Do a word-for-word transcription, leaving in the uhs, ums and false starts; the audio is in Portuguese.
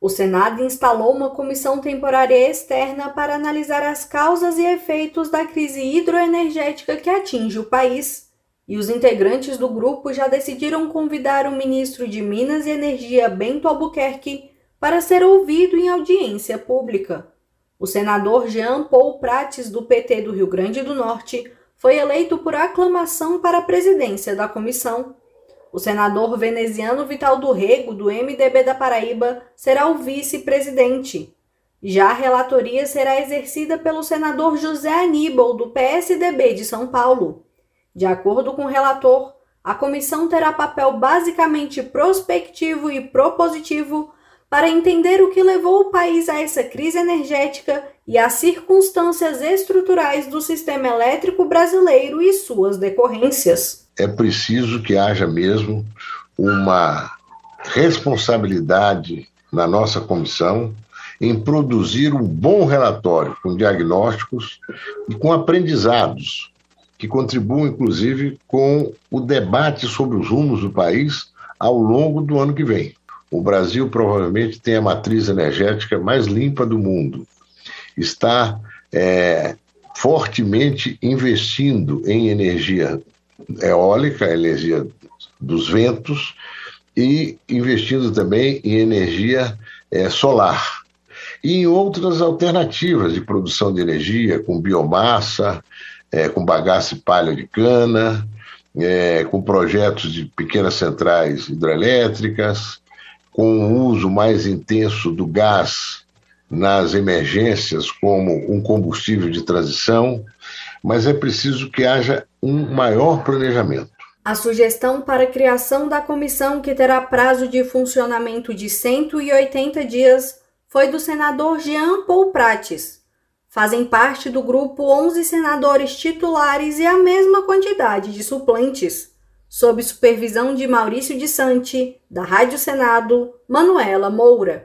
O Senado instalou uma comissão temporária externa para analisar as causas e efeitos da crise hidroenergética que atinge o país. E os integrantes do grupo já decidiram convidar o ministro de Minas e Energia, Bento Albuquerque, para ser ouvido em audiência pública. O senador Jean Paul Prates, do P T do Rio Grande do Norte, foi eleito por aclamação para a presidência da comissão. O senador veneziano Vital do Rego, do M D B da Paraíba, será o vice-presidente. Já a relatoria será exercida pelo senador José Aníbal, do P S D B de São Paulo. De acordo com o relator, a comissão terá papel basicamente prospectivo e propositivo para entender o que levou o país a essa crise energética e as circunstâncias estruturais do sistema elétrico brasileiro e suas decorrências. É preciso que haja mesmo uma responsabilidade na nossa comissão em produzir um bom relatório com diagnósticos e com aprendizados que contribuam, inclusive, com o debate sobre os rumos do país ao longo do ano que vem. O Brasil provavelmente tem a matriz energética mais limpa do mundo. Está é, fortemente investindo em energia eólica, energia dos ventos, e investindo também em energia é, solar. E em outras alternativas de produção de energia, com biomassa, é, com bagaço e palha de cana, é, com projetos de pequenas centrais hidrelétricas, com o uso mais intenso do gás nas emergências como um combustível de transição, mas é preciso que haja um maior planejamento. A sugestão para a criação da comissão, que terá prazo de funcionamento de cento e oitenta dias, foi do senador Jean Paul Prates. Fazem parte do grupo onze senadores titulares e a mesma quantidade de suplentes, sob supervisão de Maurício de Santi, da Rádio Senado, Manuela Moura.